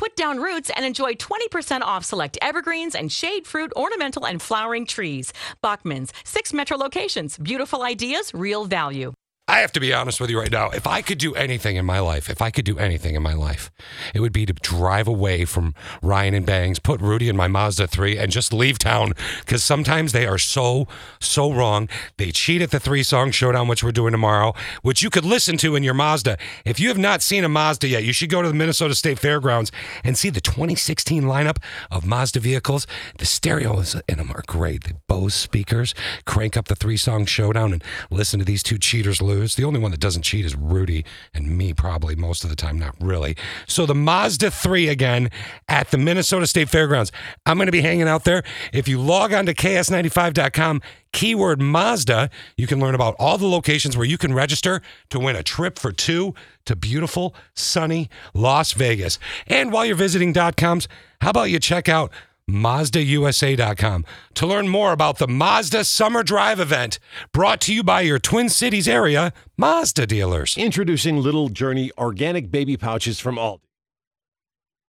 Put down roots and enjoy 20% off select evergreens and shade fruit, ornamental, and flowering trees. Bachman's, 6 metro locations. Beautiful ideas, real value. I have to be honest with you right now. If I could do anything in my life, it would be to drive away from Ryan and Bangs, put Rudy in my Mazda 3, and just leave town. Because sometimes they are so wrong. They cheat at the 3-song showdown, which we're doing tomorrow, which you could listen to in your Mazda. If you have not seen a Mazda yet, you should go to the Minnesota State Fairgrounds and see the 2016 lineup of Mazda vehicles. The stereos in them are great. The Bose speakers. Crank up the 3-song showdown and listen to these two cheaters lose. The only one that doesn't cheat is Rudy and me, probably most of the time, not really. So the Mazda 3 again at the Minnesota State Fairgrounds. I'm going to be hanging out there. If you log on to KS95.com, keyword Mazda, you can learn about all the locations where you can register to win a trip for 2 to beautiful, sunny Las Vegas. And while you're visiting .coms, how about you check out MazdaUSA.com to learn more about the Mazda Summer Drive event brought to you by your Twin Cities area Mazda dealers. Introducing Little Journey organic baby pouches from Aldi.